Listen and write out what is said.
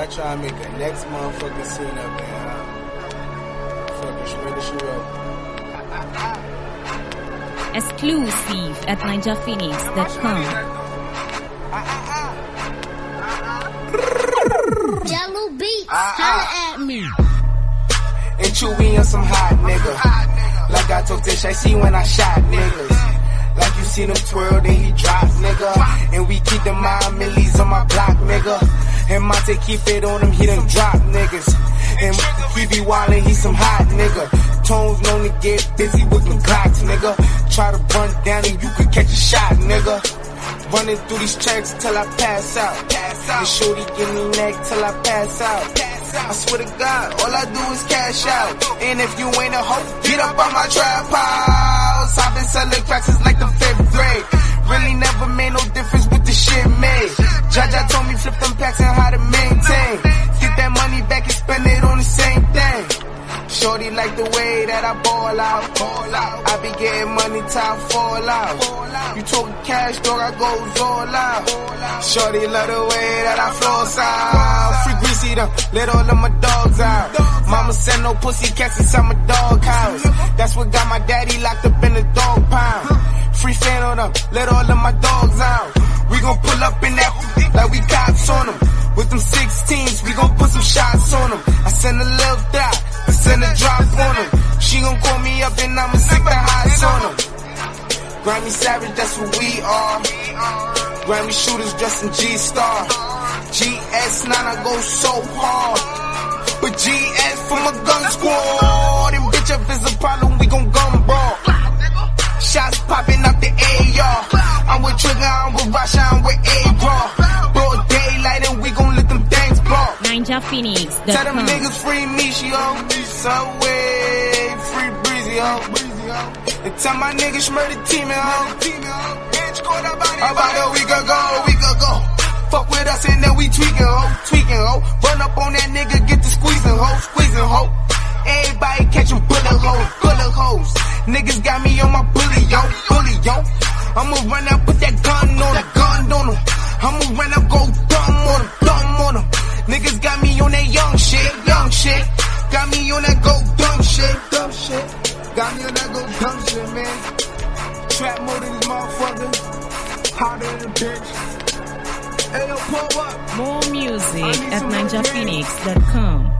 might try and make a next motherfucking scene up there. Fucking shred the shit up. Exclusive at ninjaphoenix.com. Jello Beats, holla at me. And Chewy on some hot nigga. Like I told Tish, I see when I shot niggas. Like you seen him twirl, then he drop, nigga. And we keep the mind millies on my block, nigga. And Monte keep it on him, he done drop niggas. And he be wildin', he some hot nigga. Tones known to get busy with them Glocks, nigga. Try to run down and you could catch a shot, nigga. Running through these checks till I pass out. And shorty give me neck till I pass out. I swear to God, all I do is cash out. And if you ain't a hoe, get up on my trap house. I've been selling cracks since like the 5th grade. Really never made no difference with the shit made. Jaja told me flip them packs and how to maintain. Get that money back and spend it on the same thing. Shorty like the way that I ball out. I be getting money till I fall out. You talking cash, dog, I goes all out. Shorty love the way that I floss out. Free greasy them, let all of my dogs out. Mama send no pussy cats inside my dog house. That's what got my daddy locked up in the dog pound. Free fan on them, let all of my dogs out. We gon' pull up in that like we cops on them. With them 16s, we gon' put some shots on them. I send a little dot, I send a drop on them. She gon' call me up and I'ma stick the highs on them. Grammy Savage, that's what we are. Grammy shooters dressed in G-Star. GS9, I go so hard. But GS for my gun squad. And bitch, if it's a problem, we gon' gun brawl. Shots popping up the AR. I'm with Trigger, I'm with Rasha, I'm with A-Raw. Broad daylight and we gon' let them things blow. ninjaphoenix.com. Tell them niggas free Michio. Subway, free Breezy, ho. And tell my niggas murder team, ho. About a week ago. Fuck with us and then we tweaking, ho. Run up on that nigga, get the squeezing, ho. Everybody catching bullet holes. Niggas got me on my bully, yo. I'ma run out, put that gun on him. I'ma run out, go dumb on him. Niggas got me on that young shit. Got me on that go dumb shit. Got me on that go dumb shit, man. Trap mode in this motherfucker. Hotter than a bitch. Hey, yo, pull up. More music at ninjaphoenix.com.